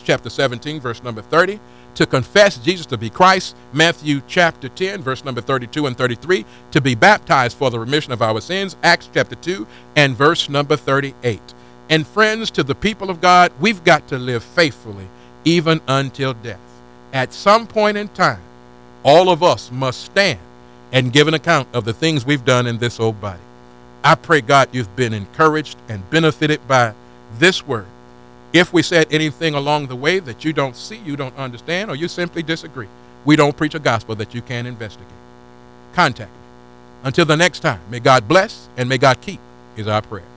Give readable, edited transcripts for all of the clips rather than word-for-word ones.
chapter 17, verse number 30, to confess Jesus to be Christ. Matthew chapter 10, verse number 32 and 33, to be baptized for the remission of our sins. Acts chapter 2 and verse number 38. And friends, to the people of God, we've got to live faithfully even until death. At some point in time, all of us must stand and give an account of the things we've done in this old body. I pray, God, you've been encouraged and benefited by this word. If we said anything along the way that you don't see, you don't understand, or you simply disagree, we don't preach a gospel that you can't investigate. Contact me. Until the next time, may God bless and may God keep is our prayer.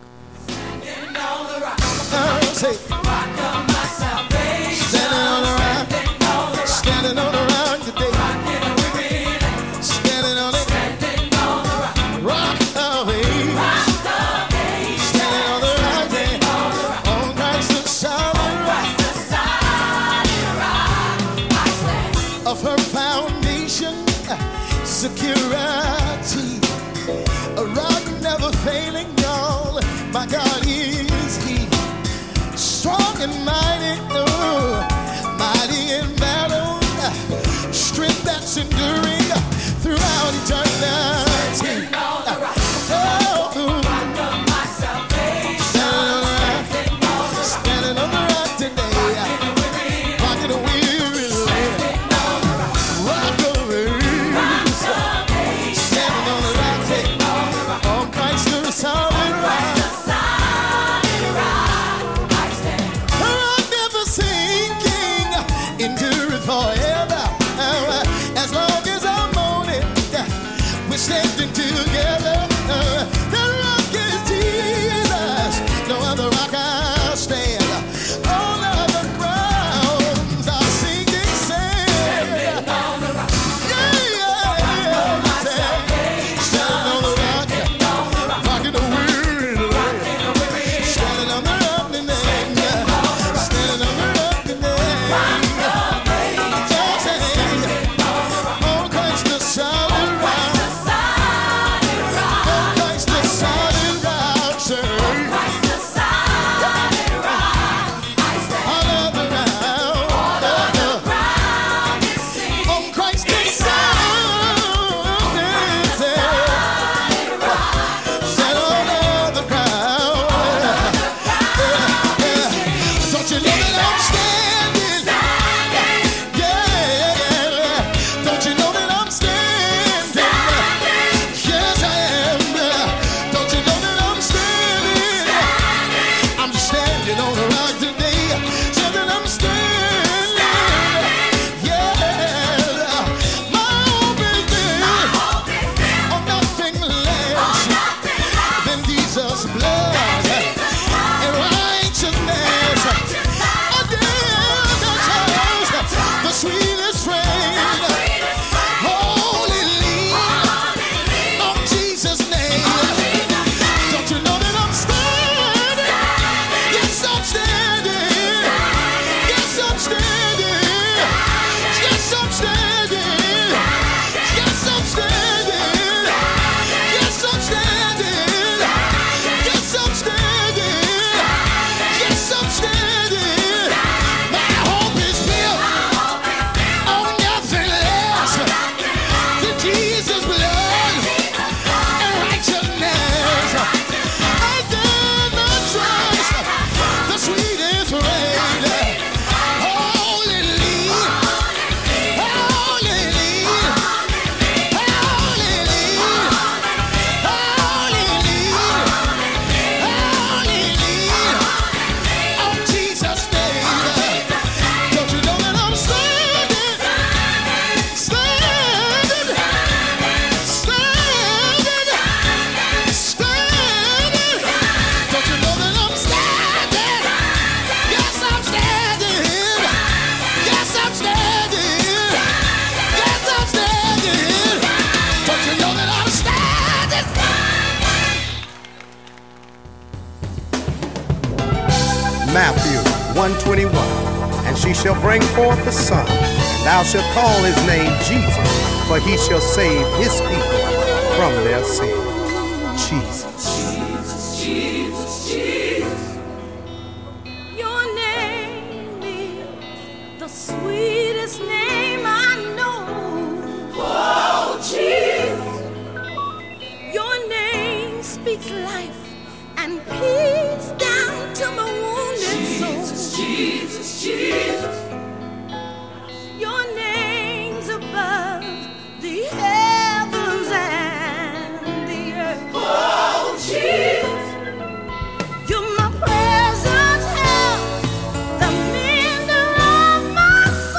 Security, a rock never failing, y'all. My God is He, strong and mighty, mighty in battle, strength that's enduring throughout eternity. Standing on the rock today, rocking the weary land. Rock over. Standing together, the rock is Jesus. No other rock I stand. All other grounds are sinking sand. Standing on the rock. Standing on the rock. Rocking the weary land. Standing on the rock tonight. Standing on the rock tonight. Oh, Christ the solid rock. Matthew 1:21. And she shall bring forth a son, and thou shalt call his name Jesus, for he shall save his people from their sins. Jesus. Jesus, Jesus, Jesus. Your name is sweetest name I know. Oh, Jesus. Your name speaks life and peace down to my wounded soul. Jesus, Jesus. Your name's above the heavens and the earth. Oh, Jesus. You're my present help, the mender of my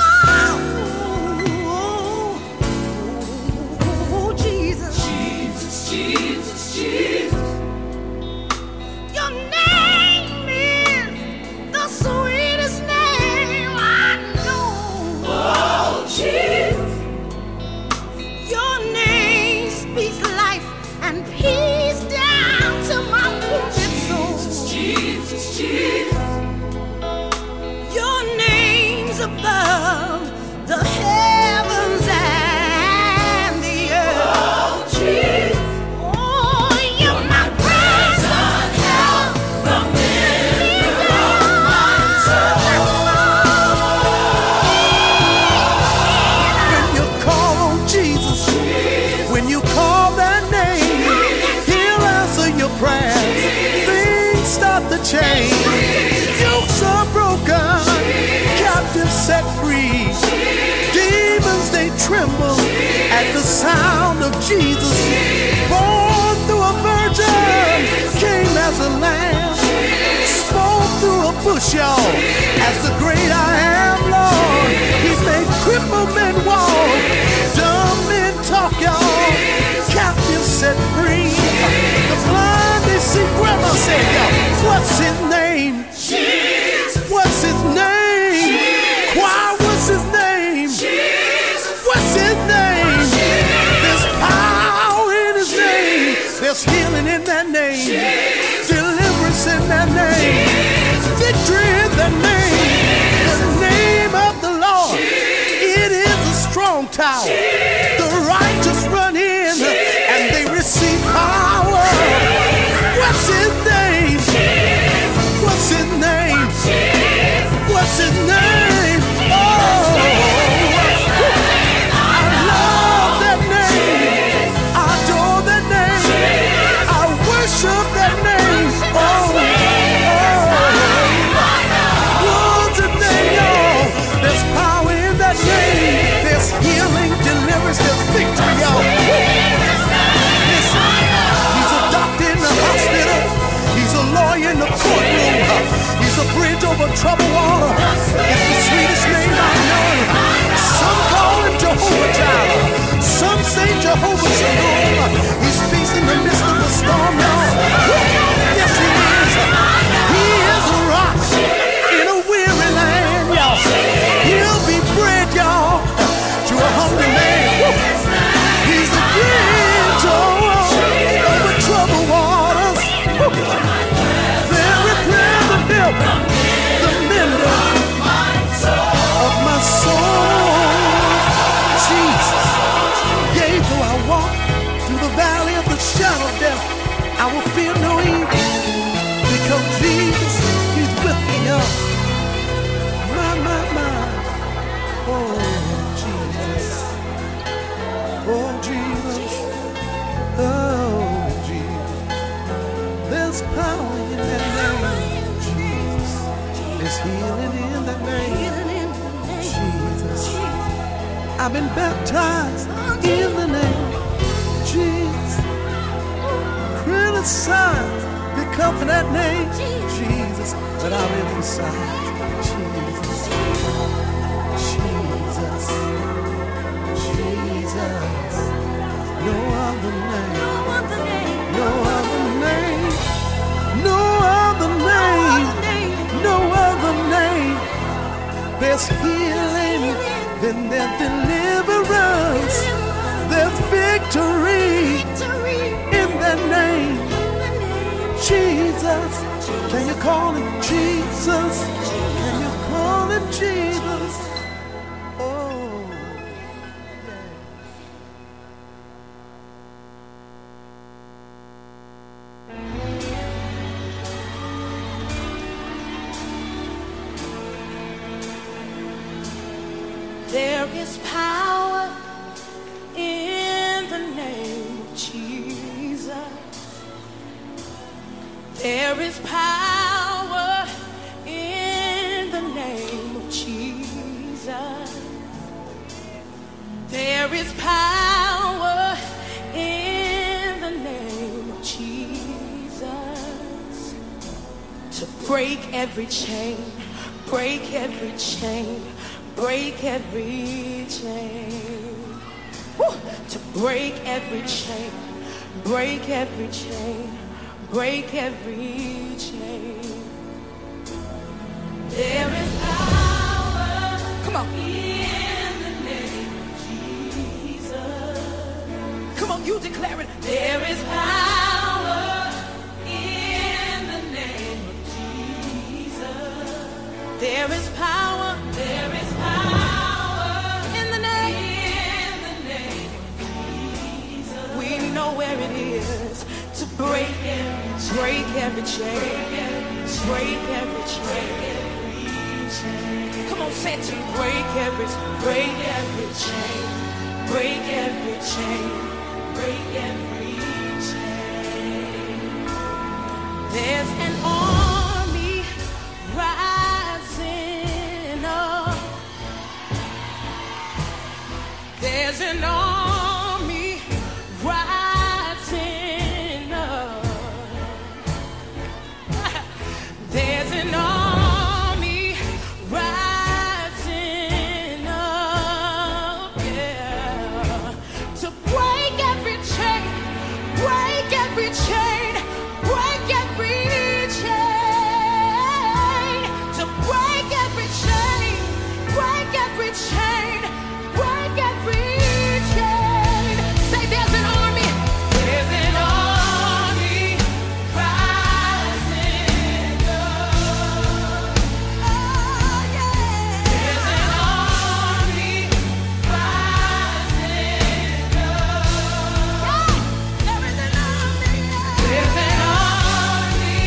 soul. Oh, Jesus. Jesus, Jesus, Jesus. Your name is the sweetest name I know. Oh, Jesus. Your name speaks life and peace down to my wounded soul. Jesus, Jesus. Your name's above the heavens and the earth. Oh, Jesus. Oh, you're my present help, the mender of my When you call on Jesus, when you call that name, he'll answer your prayers. Things start to change. Yokes are broken, captives set free. Demons, they tremble at the sound of Jesus. Born through a virgin, came as a lamb, spoke through a bush, y'all, as the great I am, Lord. He made crippled men walk, dumb men talk, y'all, captives set free. The blind, they see. Grandma said, y'all, what's his name? What's his name? Why, what's his name? What's his name? There's power in his name. There's healing in that name. Deliverance in that name. Victory in that name. The name of the Lord. It is a strong tower. The righteous run in and they receive power. What's his name? What's his name? What's his name? Oh, I love that name. I adore that name. I worship that name. What's his name, y'all? There's power in that name. There's healing, deliverance, there's victory, y'all. Listen, he's a doctor in the hospital. He's a lawyer in the courtroom. He's a bridge over troubled water. It's the sweetest name I know. Some call him Jehovah Jireh. Some say Jehovah Shalom. He's peace in the midst of the storm, y'all. Yes, he is. He is a rock in a weary land, y'all. He'll be bread, y'all, to a hungry man. He's a bridge over troubled waters. Very present help, the mender of my soul. Jesus, yea, though I walk through the valley of the shadow of death, I will fear no evil, because Jesus, he's with me, y'all. My. Oh, Jesus. Oh, Jesus. Oh, Jesus. There's power in that name, Jesus. There's healing in that name, Jesus. I've been baptized in the name, Jesus. Criticized because of that name, Jesus. But I live inside, Jesus. Jesus. Jesus. No other name. No other name. No other name. No other name. There's healing, then there's deliverance. There's victory in that name. Jesus. Can you call him Jesus? Can you call him Jesus? Oh, yeah. There is power in the name of Jesus. There is power in the name of Jesus. There is power in the name of Jesus to break every chain, break every chain, break every chain. Woo! To break every chain, break every chain, break every chain. There is power. Come on. In the name of Jesus. Come on, you declare it. There is power in the name of Jesus. There is power. There is power in the name of Jesus. We know where it is to break every chain, break every chain. Come on, say it to me. Break every chain, break every chain, break every chain. There's an army rising up. There's an army rising up. There's an army rising up, yeah, to break every chain, break every chain, break every chain, to break every chain, break every chain, break every chain. Say there's an army, there's an army rising up. Oh yeah, there's an army rising up. Yeah, there is an army. There's an army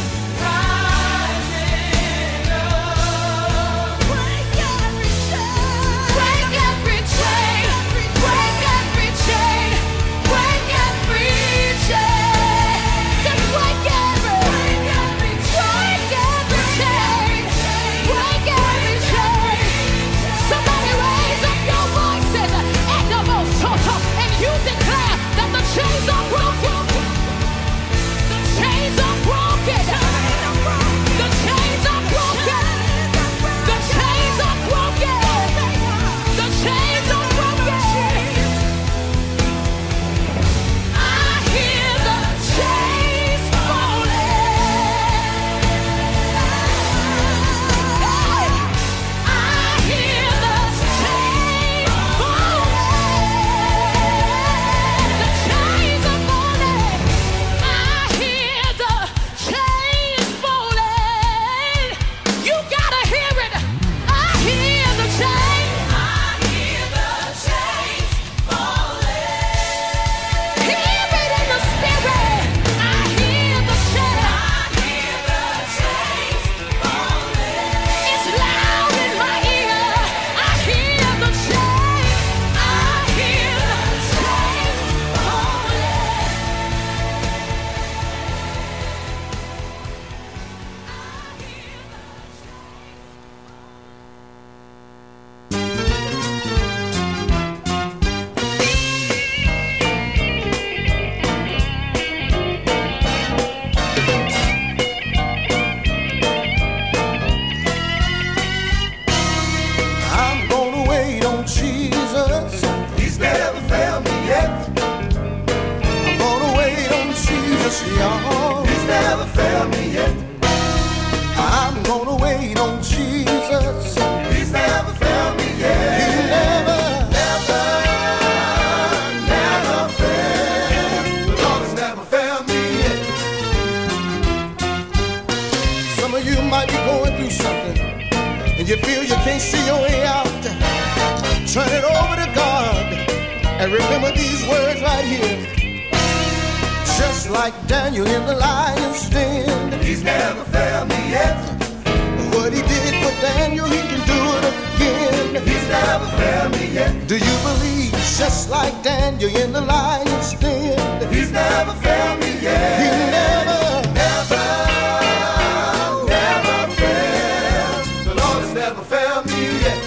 rising up. Break every chain, break every chain, break every chain, break every chain, to break every chain, break every chain. Somebody raise up your voices, and you declare that the chains are broken. The chains are broken. The chains are broken. The chains are broken. The chains are broken. I hear the chains falling. I hear the chains falling. The chains are falling. I hear the chains falling. You gotta hear it. I hear the chains. I hear the chains falling. Hear it in the spirit. I hear the chains. I hear the chains falling. It's loud in my ear. I hear the chains. I hear the chains falling. I'm gonna wait on Jesus. He's never failed me yet. I'm gonna wait on Jesus, y'all. He's never failed me yet. I'm gonna wait on Jesus. He's never failed me yet. He never failed. The Lord has never failed me yet. Some of you might be going through something, and you feel you can't see your way out. Turn it over to God and remember these words right here. Just like Daniel in the lion's den, He's never failed me yet. What He did for Daniel, He can do it again. He's never failed just like Daniel in the lion's den. He's never failed me yet. He never failed. The Lord has never failed me yet.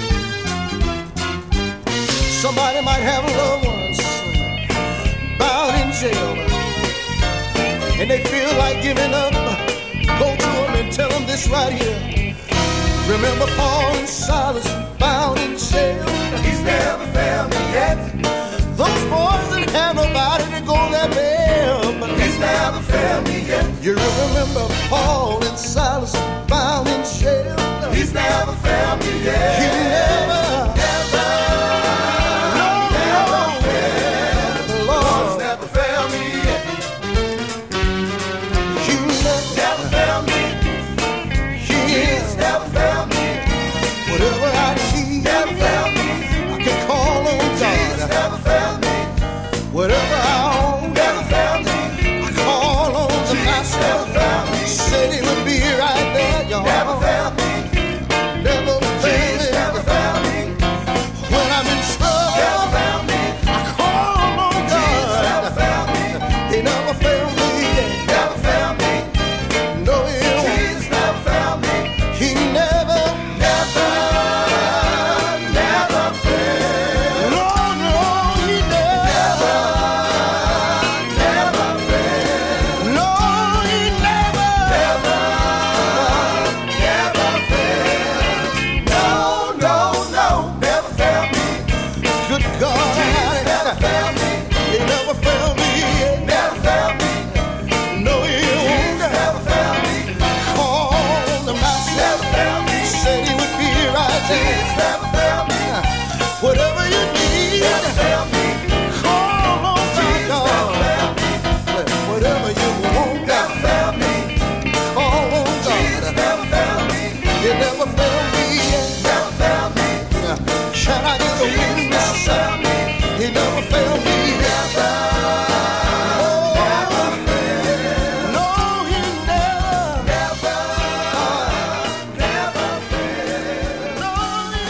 Somebody might have loved ones bound in jail, and they feel like giving up. Go to them and tell them this right here. Remember Paul and Silas bound in jail. He's never failed me yet. Those boys didn't have nobody to go their bail, but he's never failed me yet. You remember Paul and Silas bound in jail. He's never failed me yet. He never failed. The Lord's never failed me yet. You never failed me. He's never failed me. Whatever I need, never failed me. I can call on God. Jesus never failed me. Whatever I own, never failed me. I call on the Master. Never failed me. Said He would be right there, y'all. Never failed me. Never failed me. Never failed me. When I'm in trouble, never failed me. I call on God. Never failed me. He never failed me. Never failed me. No, He won't. Jesus never failed me. He never failed. No, He never failed. No, He never failed. No, never failed me. Good God, Jesus never failed me. He never failed me. Never failed me. No, He won't. Never failed me. Call on the Master. Never failed me. Said He would be right there. Jesus never failed me. Whatever you need, never failed me. Call on God. Whatever you want, never failed me. Call on God. Jesus never failed me. He never failed me yet. Never failed me. Can I get a witness? He never failed me yet. No, He never failed. No, He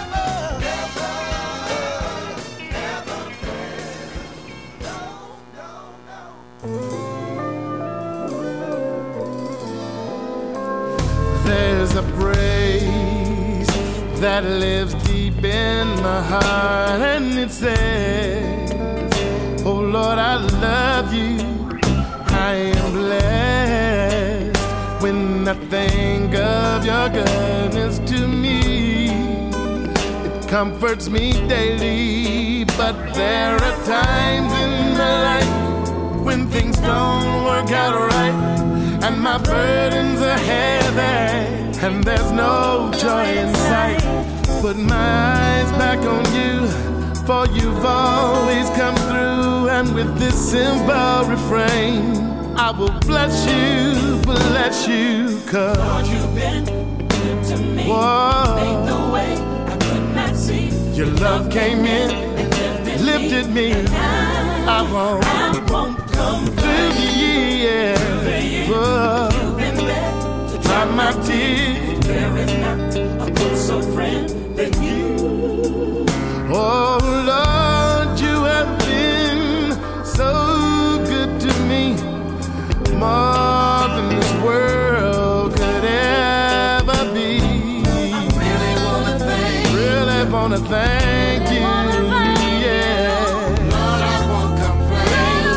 There's a praise that lives deep in my heart, and it says, oh Lord, I love you. I am blessed when I think of your goodness to me. It comforts me daily, but there are times in my life when things don't work out right, and my burdens are heavy, and there's no joy in sight. Put my eyes back on you, for you've always come through, and with this simple refrain, I will bless you, 'cause Lord, you've been good to me. whoa, Made the way I could not see. your love came in, and lifted me. I won't come through the years. Whoa, You've been there to dry my tears. There is not a closer friend than you. Oh Lord, you have been so good to me, more than this world could ever be. I really wanna thank you, yeah. Lord, I won't complain.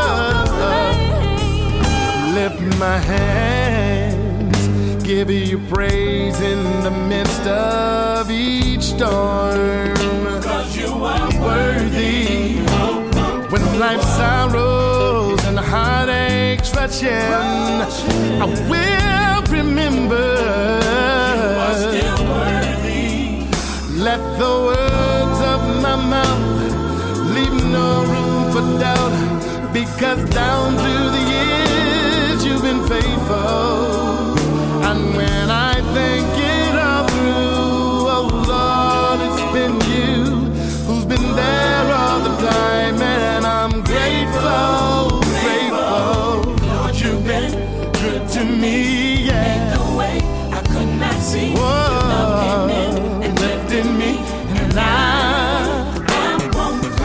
Lift my hands, give you praise in the midst of each storm. 'Cause you are Worthy when life's sorrows and heartaches rush in, I will remember. You are still worthy. Let the words of my mouth leave no room for doubt, because down through the years you've been faithful. And when I think it all through, oh Lord, it's been you who's been there all the time, and I'm grateful, grateful. Lord, you've been Good to me, yeah. the way I could not see. Whoa, Your love came in and lifted me, and I won't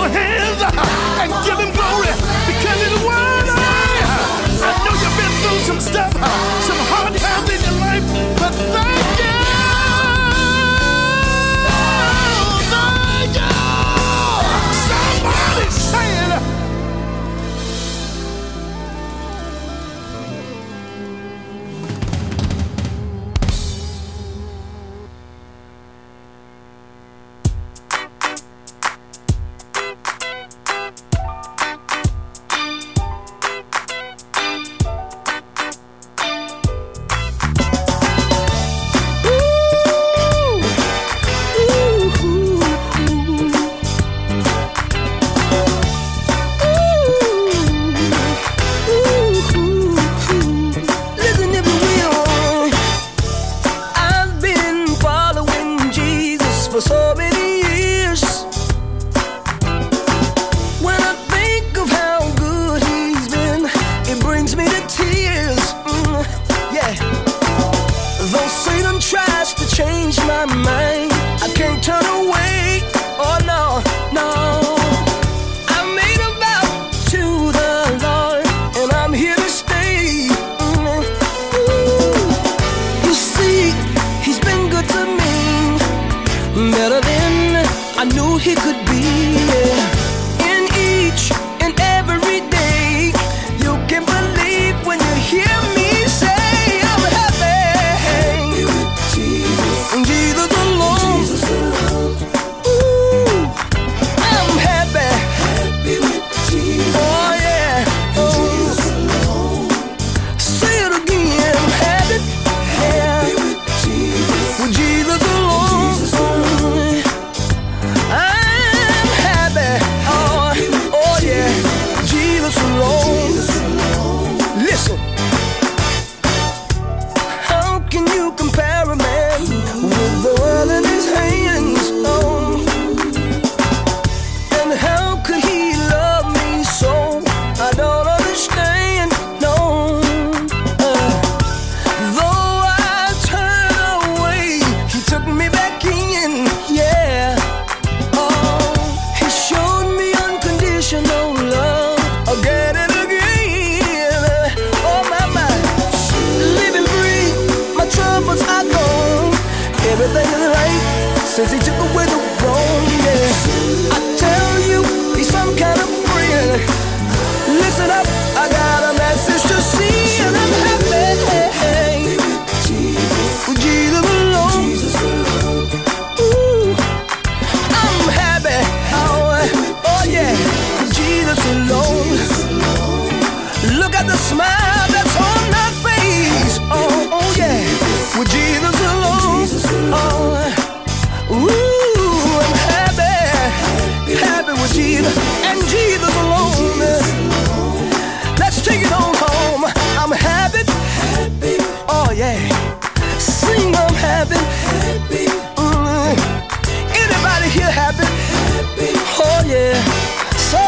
your hands and give him glory because he's worthy. I know you've been through some stuff, some hard times in your life, but thank you. Thank you. Somebody saying, since he took away the wrong, yeah. I tell you, he's some kind of friend. Listen up, I got a message to see, and I'm happy with Jesus alone. Ooh, I'm happy, oh yeah, with Jesus alone. Look at the smile that's on my face, oh yeah, with Jesus alone, oh. Ooh, I'm happy with Jesus and Jesus alone. Let's take it on home. I'm happy, oh yeah. Sing, I'm happy. Anybody here happy? Oh yeah. So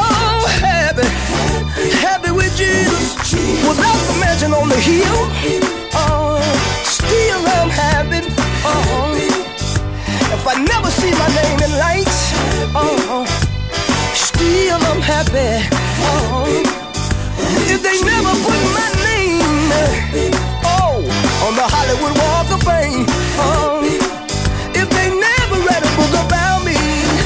happy with Jesus. Without the mansion on the hill, oh, still I'm happy. Oh. If I never see my name in lights, oh, still I'm happy. Oh, if they never put my name, oh, on the Hollywood Walk of Fame, oh, if they never read a book about me,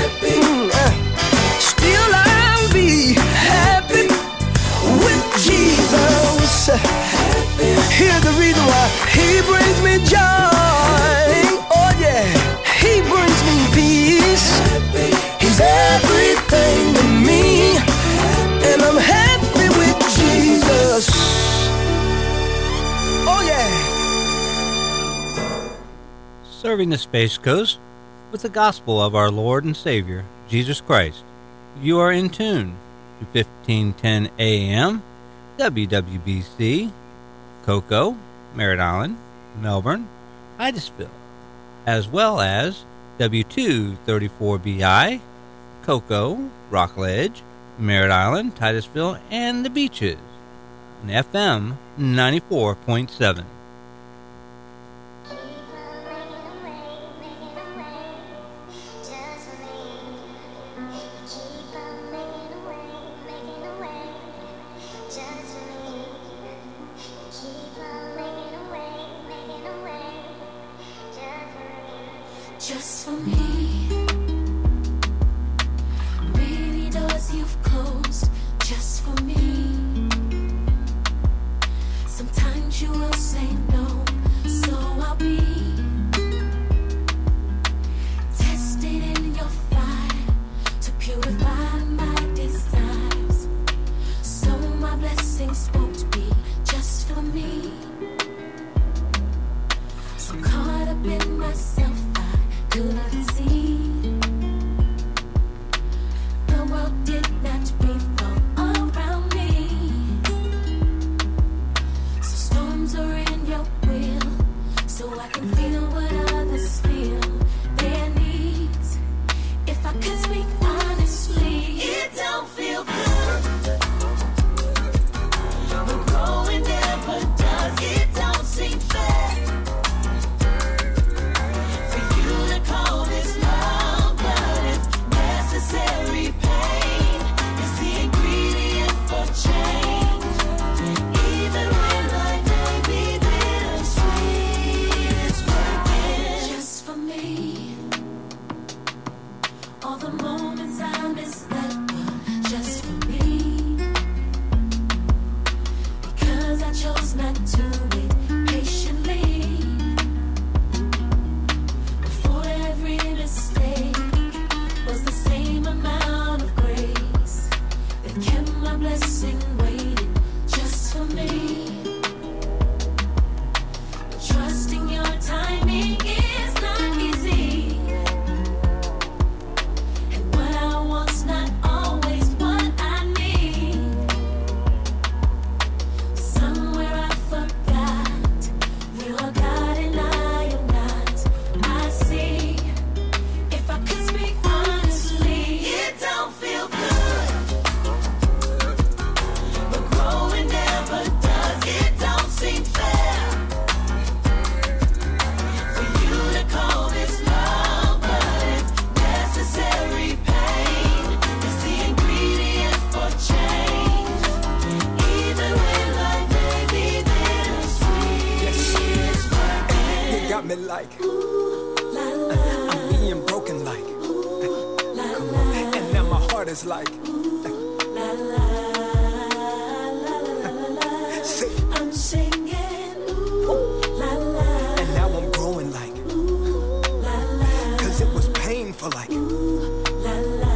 still I'll be happy with Jesus. Here's the reason why he brings me joy. Oh yeah. He brings me peace. He's everything to me, and I'm happy with Jesus. Oh yeah. Serving the Space Coast with the gospel of our Lord and Savior, Jesus Christ. You are in tune to 1510 AM, WWBC, Cocoa, Merritt Island, Melbourne, Titusville, as well as W234BI, Cocoa, Rockledge, Merritt Island, Titusville, and the Beaches, and FM 94.7. Just for me, keep on just for me. Many doors you've closed just for me. Sometimes you will say no, so I'll be tested in your fire to purify my desires. So my blessings won't be just for me. So caught up in myself, I couldn't see the world did not revolve around me. So storms are in your will, so I can feel what others feel, their needs. If I could speak honestly, it don't feel good. But growing never does, it don't seem fair. For you to call this love, but it's necessary pain. It's the ingredient for change. Even when life may be bittersweet, it's working just for me. All the moments I miss that were just for me, because I chose not to wait patiently. For every mistake was the same amount of grace that kept my blessing waiting just for me. But trusting your timing is not easy, and what I want's not always what I need. Somewhere I forgot you are God and I am not. I see. If I could speak honestly, it don't feel good. But growing never does, it don't seem fair. For you to call this love, but it's necessary pain. It's the ingredient for change. Even when life may be bittersweet, it's working. It got me like La la I'm being broken like, la la and now my heart is like, la la la la la. say, I'm singing la la and now I'm growing like, la la cause it was painful like, la la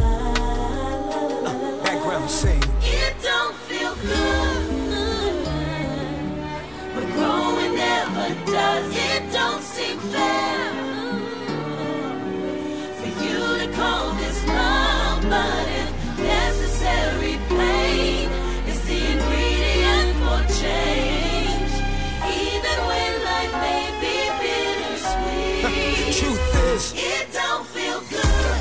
la. background sing. It don't feel good, but growing never does. It don't seem fair for you to call this love, but it's necessary pain. It's the ingredient for change, even when life may be bittersweet. Truth is, It don't feel good.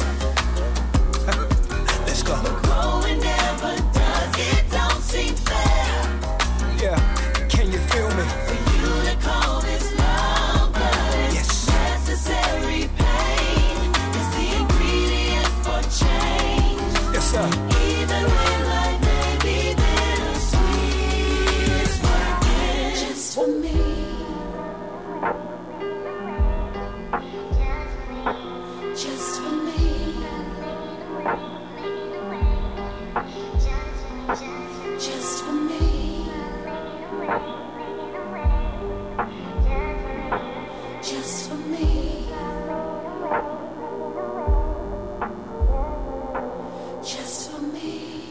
let's go. Growing never does, it don't seem fair Yeah, can you feel me? for you to call this love, but it's Yes. necessary pain. It's the ingredient for change. Yes, sir. Even when life may be bittersweet, it's working just for me. Just for me. Just for me. Just for me. Just for me.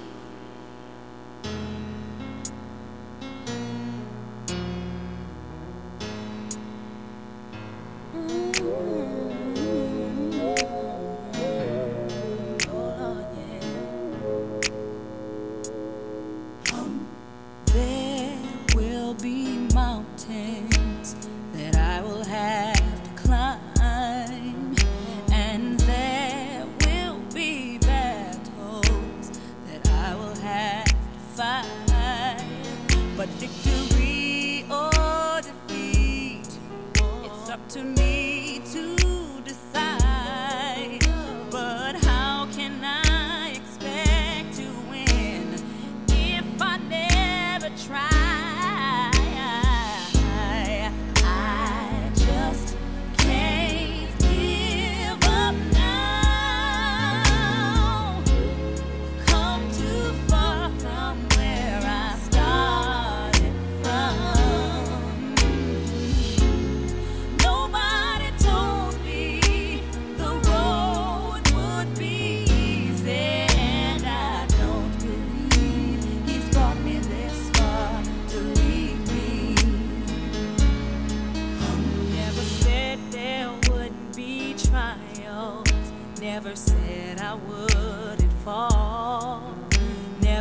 There will be mountains that I will have to climb, and there will be battles that I will have to fight. But victory or defeat, it's up to me to decide. But how can I expect to win if I never try? I just can't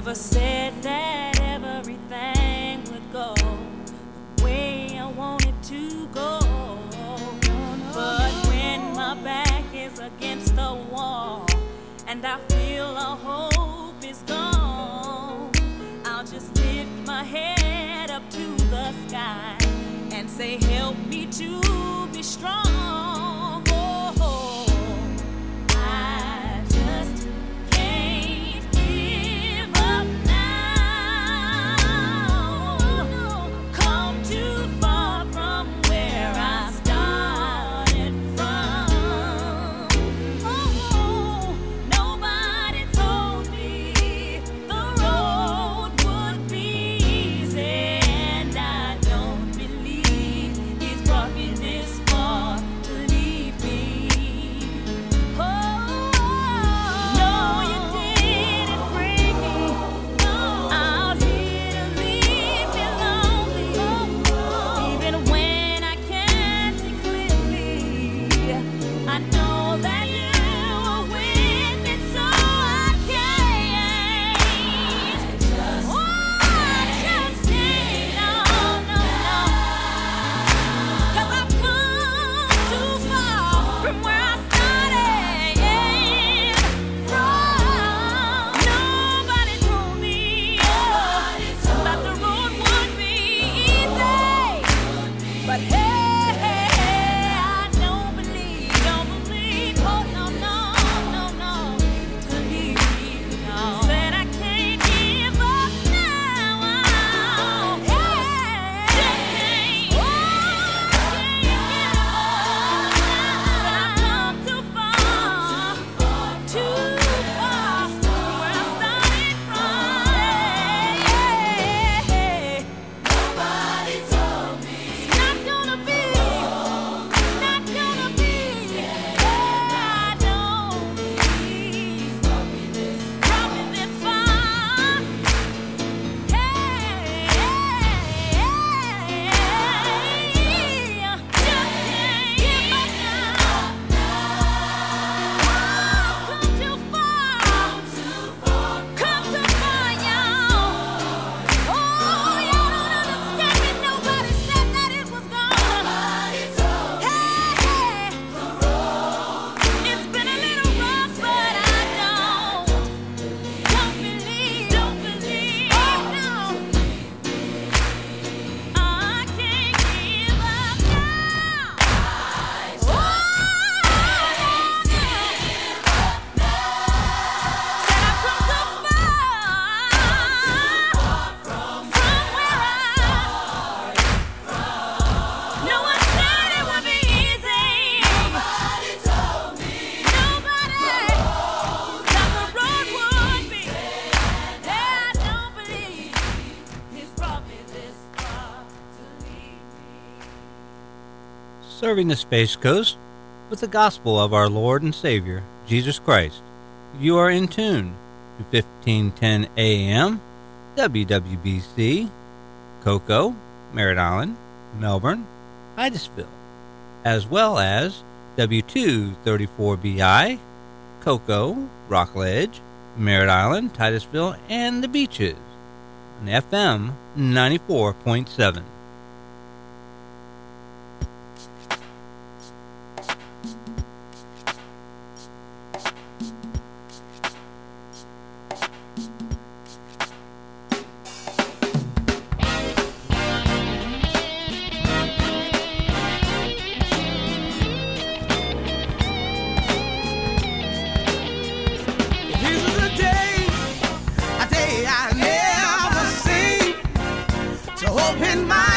Never said that everything would go the way I wanted to go. But when my back is against the wall and I feel all hope is gone, I'll just lift my head up to the sky and say, help me to be strong. Oh, I just can't give up now. Come too far from where I started from. Oh, nobody told me the road would be easy, and I don't believe he's brought me this far to leave me. Oh, no, you didn't bring me out here to leave me lonely. Even when I can't see clearly, I know that you are with me, so I can't. Oh, I just can't. No, no, no. 'Cause I've come too far from where I started from. Nobody told me that the road would be easy. But hey, I don't believe, oh no, to leave me, no. Said I can't give up now. Hey, just can't. I've come too far from where I started from. Nobody told me it's not gonna be. I don't believe brought me this far. Hey, just can't give up now. Come too far, y'all. Oh, y'all don't understand me. Nobody said that it was gonna. Hey, it's been a little rough, but I don't believe, no. I can't give up now. Said I've come too far from where no one said it would be easy. Nobody told me. That the road would be. I don't believe he's brought me this far to leave me. Serving the Space Coast with the gospel of our Lord and Savior, Jesus Christ. You are in tune to 1510 AM, WWBC, Cocoa, Merritt Island, Melbourne, Titusville, as well as W234BI, Cocoa, Rockledge, Merritt Island, Titusville, and the Beaches, on FM 94.7. This is a day I never seen. To open my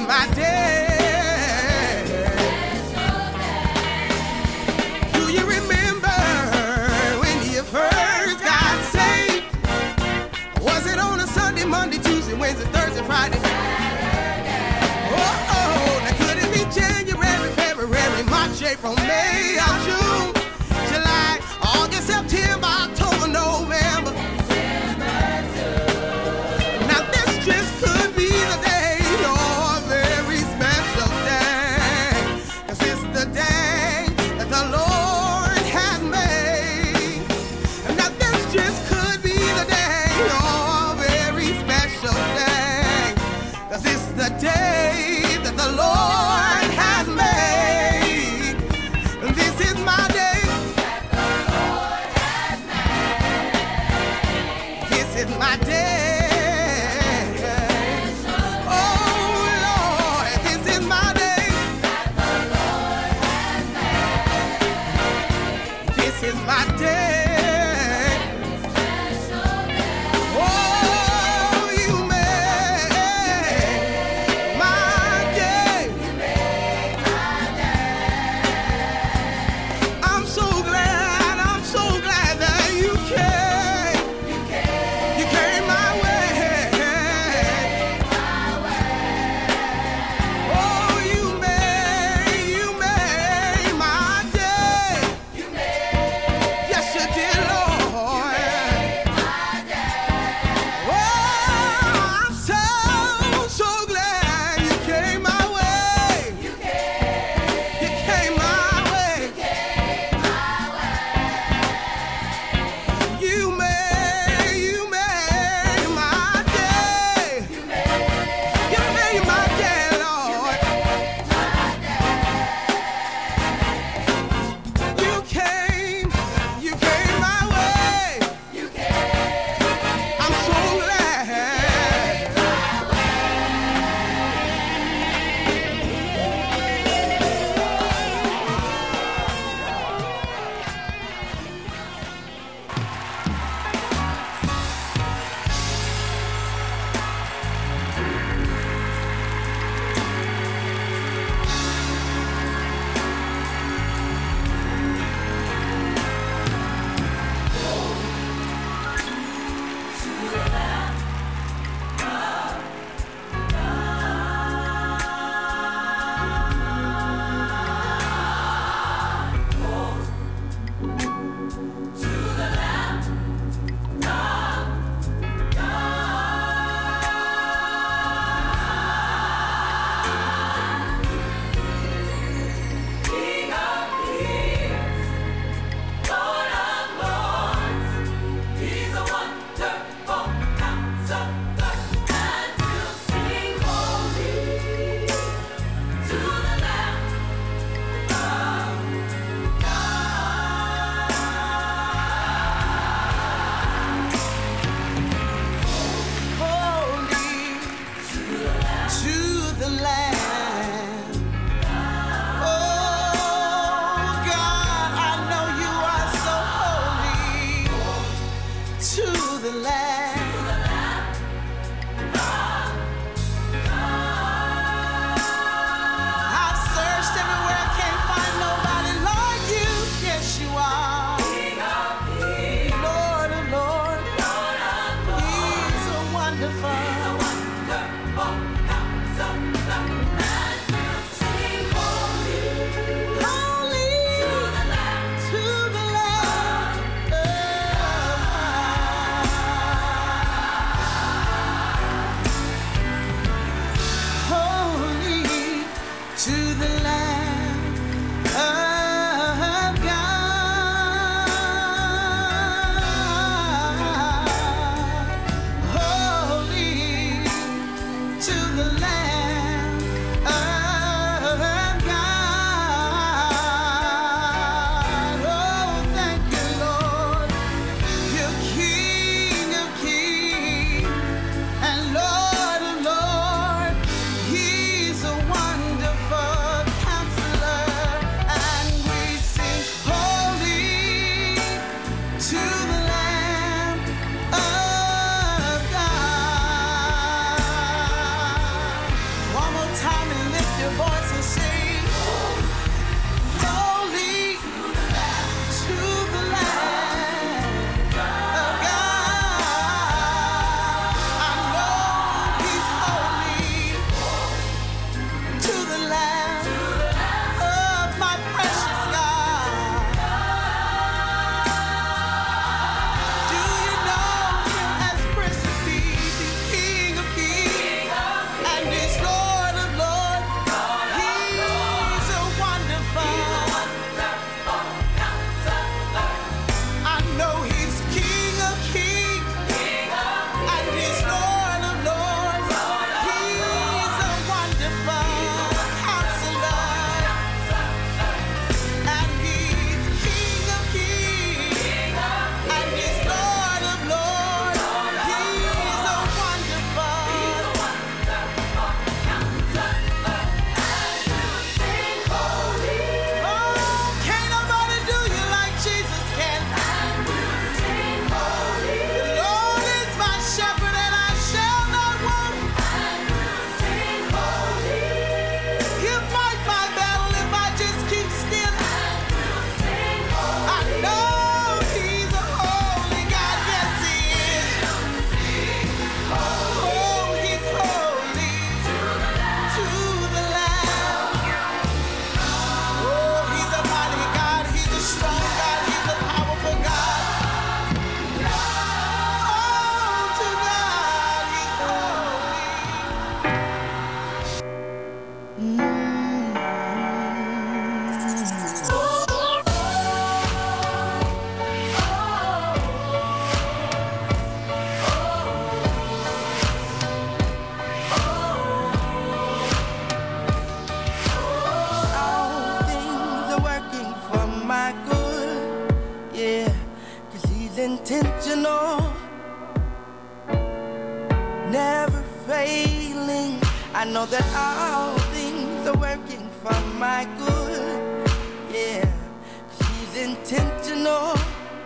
my day. Do you remember when you first got saved? Was it on a Sunday, Monday, Tuesday, Wednesday, Thursday, Friday? Oh, now could it be January, February, March, April, May, or June, July, August, September, October, November? Now this just could be the day, your very special day. 'Cause it's the day that the Lord has made. Now this just could be the day, your very special day. 'Cause it's the day that the Lord has made. And this is my day. This is my day. Oh Lord, this is my day. This is my day. Oh, you made my day. I'm so glad that you came. You came my way. Oh, you made my day. Yes, you did, Lord. Oh, I'm so glad you came my way. You came my way. You made my day. You made my day, Lord. You came my way. I'm so glad. Holy to the Lamb. Oh God, I know you are so holy to the Lamb. I've searched everywhere, can't find nobody like you. Yes, you are. Lord of Lords. He's a wonderful. Holy to the Lamb. Holy to the Lamb of God. Holy to the Lamb of God. Oh, thank you, Lord. You're King of kings and Lord of lords. He's a wonderful time and lift your voice and sing, holy to the Lamb of God. I know He's holy to the Lamb of my precious God. Do you know Him as Prince of Peace? He's King of Kings and He's Lord of Lords. He's a wonderful. I know He's King of Kings and He's Lord of Lords. He's a wonderful Counselor, and He's King of Kings and He's Lord of Lords. He's a wonderful. Oh, can't nobody do you like Jesus can. The Lord is my shepherd and I shall not want. He'll fight my battle if I just keep still. I know He's a holy God, yes He is. Oh, He's holy to the Lamb. Oh, He's a mighty God, He's a strong God, He's a powerful God. Oh, to God, He's all things are working for my good, yeah, 'cause He's intentional, never failing. I know that all things are working for my good, yeah, 'cause He's intentional,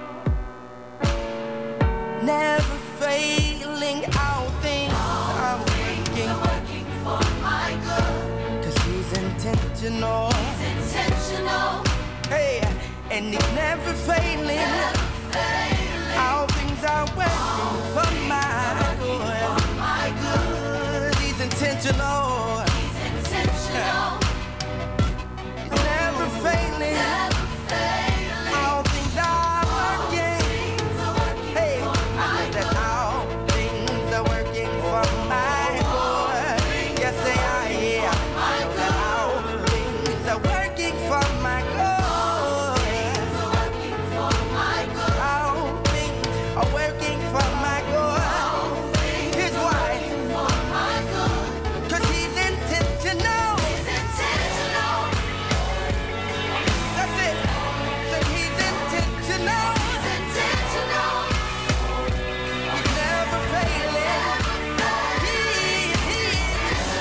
never failing. All things are working for my good. 'cause He's intentional. He's intentional, Hey, and He's never failing. never failing. All things are working for my good. My good. He's intentional. He's intentional, He's never failing. never failing. All things are working. Things are working Hey, for I my know that good. all things are working for my good. Yes, they are. Yeah, I know that all things are working for my good. Things are working for my good. All things are working for my good. Here's why. For my good. 'Cause He's intentional. He's intentional, That's it. So He's intentional. he's intentional, He's never failing. He is.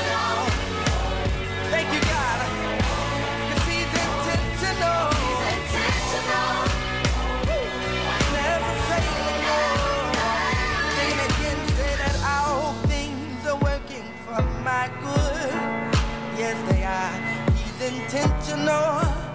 Thank you, God. 'Cause He's intentional. he's intentional, Never failing. Sing it again. Say that all things are working for my good. Yes, they are. He's intentional.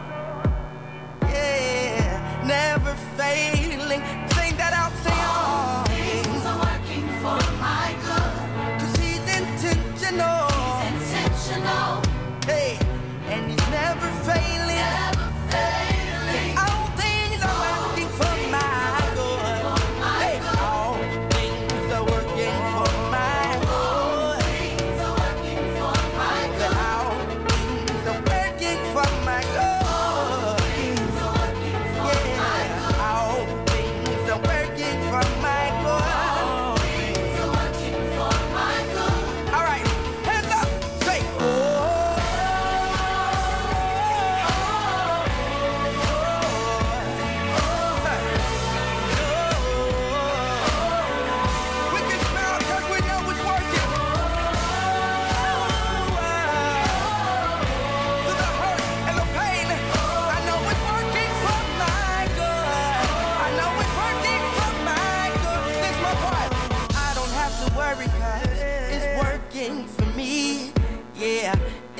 Yeah, never failing. Sing that out. Say all things things. are working for my good. 'Cause He's intentional. Intentional, Hey, and He's never failing. never failing. All things are working for my good. Hey, all things are working for my good. Things are working for my That good. all things are working for my good.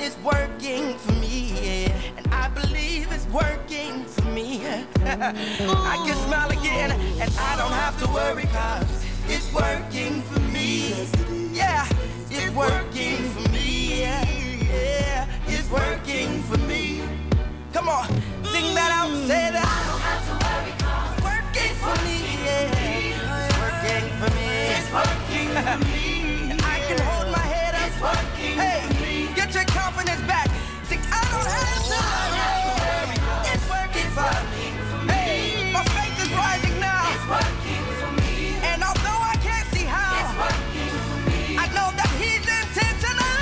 is working for me, and I believe it's working for me. I can smile again, and I don't have to worry, 'cause it's working for me. Yeah, it's working for me. Yeah, it's working for me. Come on, sing that out, say that. I don't have to worry, 'cause it's working for me. Yeah, it's working for me. It's working for me. And I can hold my head up. It's working for me. Get your confidence back. See, I don't have to worry. It's working for me. Hey, my faith is rising now. It's working for me. And although I can't see how, it's working for me. I know that He's intentional.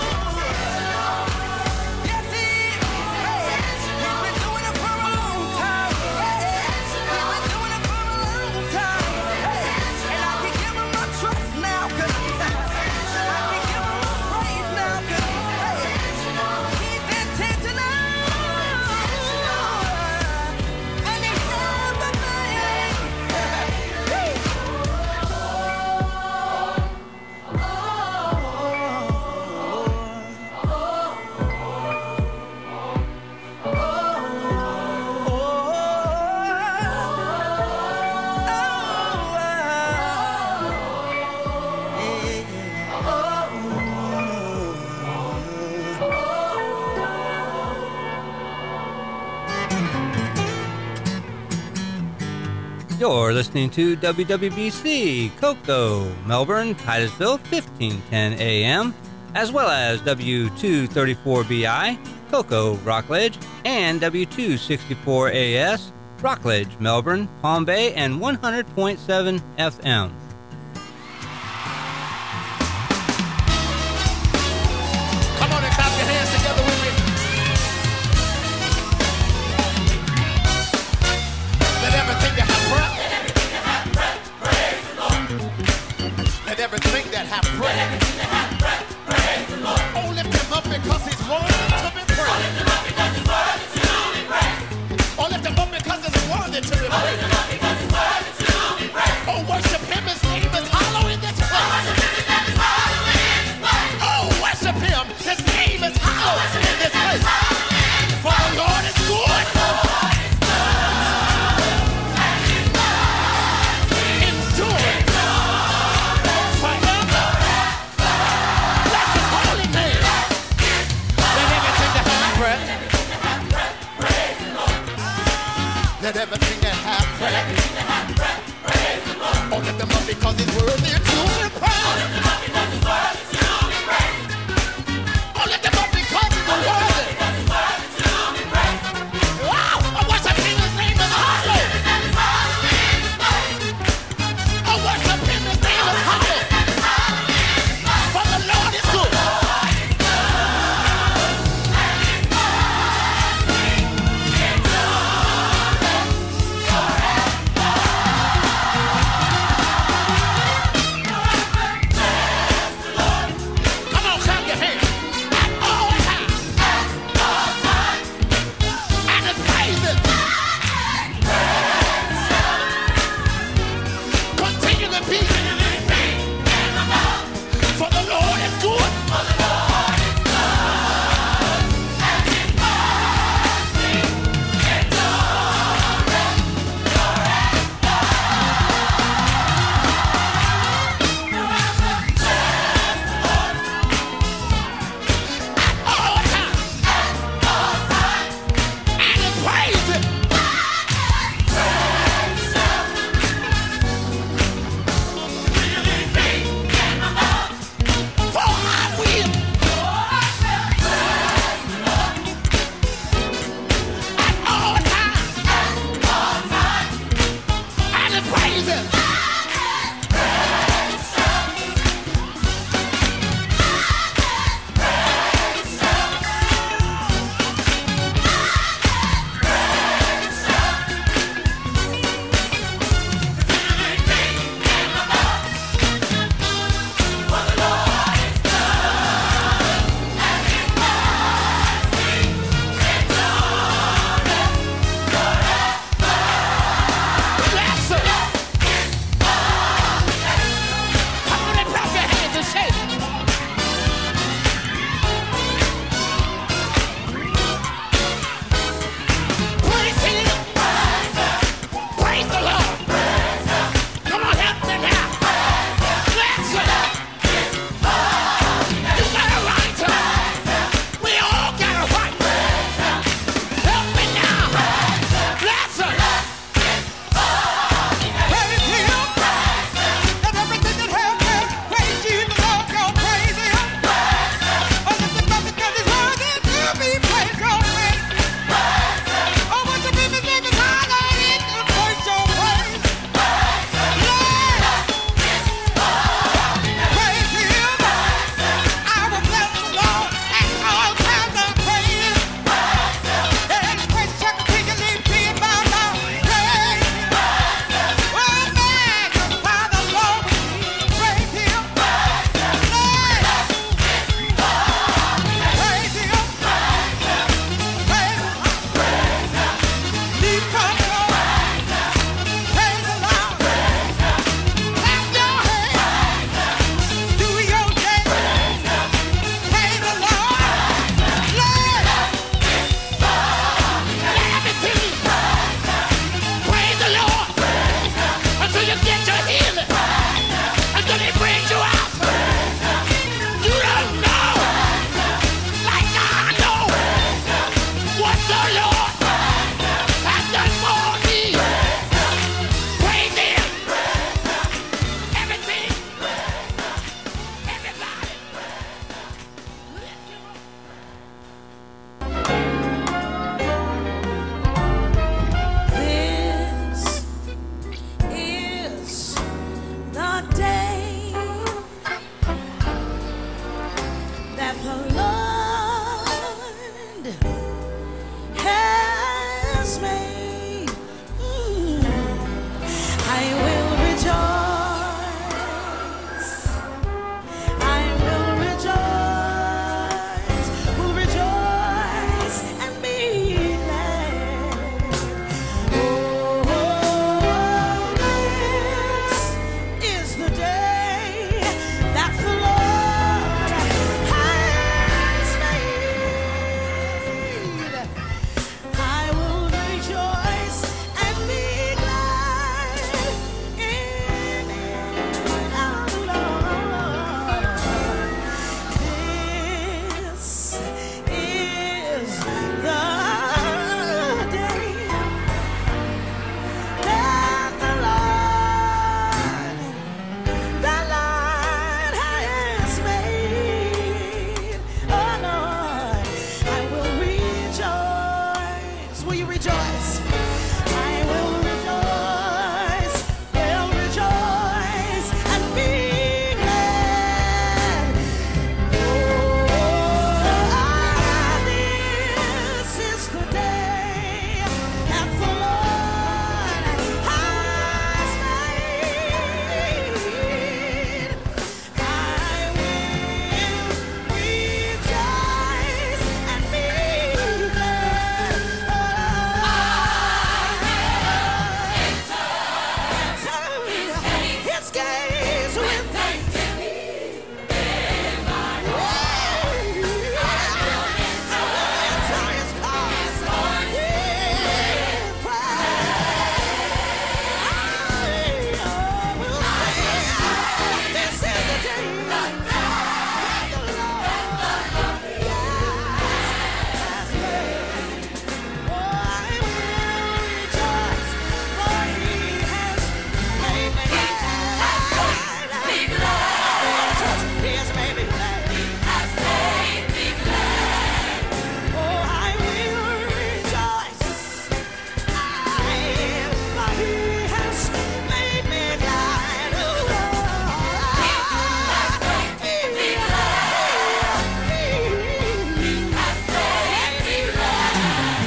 Yes, He is. Hey, He's been doing it for a long time. Hey, He's been doing it for a long time. Hey, and I can give Him my trust now, 'cause I can give Him my praise now, 'cause hey, He's intentional. And He never fails. You're listening to WWBC, Cocoa, Melbourne, Titusville, 1510 AM, as well as W234BI, Cocoa, Rockledge, and W264AS, Rockledge, Melbourne, Palm Bay, and 100.7 FM. Come on and clap your hands together with me. Let everything that have breath. Praise the Lord. Let everything that have breath. Praise the Lord. Oh, lift Him up because He's worthy to be praised. Oh, lift Him up because He's worthy to be praised. Oh, lift Him up because He's worthy to be praised. Oh, worship Him, His name is hollow in this place. Oh, worship Him, His name is hollow in this place. For the Lord is good. Enduring forever. Bless His holy name. Let everything that have breath. Let everything that have breath. Oh, lift Him up because He's worthy.